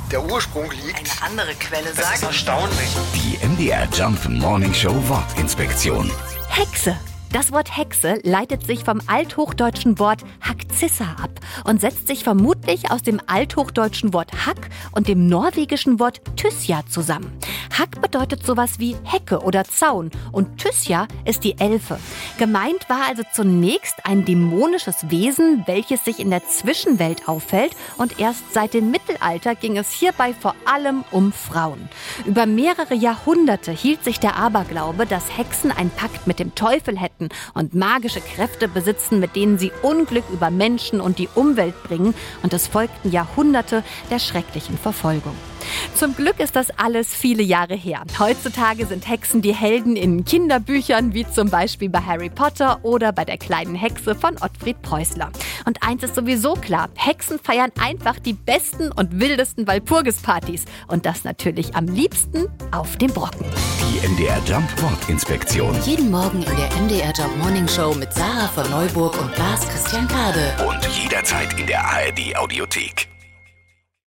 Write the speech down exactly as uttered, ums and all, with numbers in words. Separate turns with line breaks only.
der Ursprung liegt.
Eine andere Quelle sagt...
Das ist erstaunlich.
Die M D R Jump Morning Show Wortinspektion.
Hexe. Das Wort Hexe leitet sich vom althochdeutschen Wort Haxissa ab und setzt sich vermutlich aus dem althochdeutschen Wort Hack und dem norwegischen Wort Tysja zusammen. Hack bedeutet sowas wie Hecke oder Zaun und Tysja ist die Elfe. Gemeint war also zunächst ein dämonisches Wesen, welches sich in der Zwischenwelt auffällt, und erst seit dem Mittelalter ging es hierbei vor allem um Frauen. Über mehrere Jahrhunderte hielt sich der Aberglaube, dass Hexen einen Pakt mit dem Teufel hätten und magische Kräfte besitzen, mit denen sie Unglück über Menschen und die Umwelt bringen, und es folgten Jahrhunderte der schrecklichen Verfolgung. Zum Glück ist das alles viele Jahre her. Heutzutage sind Hexen die Helden in Kinderbüchern, wie zum Beispiel bei Harry Potter oder bei der kleinen Hexe von Ottfried Preußler. Und eins ist sowieso klar, Hexen feiern einfach die besten und wildesten Walpurgispartys. Und das natürlich am liebsten auf dem Brocken.
Die M D R Jump Wortinspektion.
Jeden Morgen in der M D R Jump Morning Show mit Sarah von Neuburg und Lars Christian Kade.
Und jederzeit in der A R D Audiothek.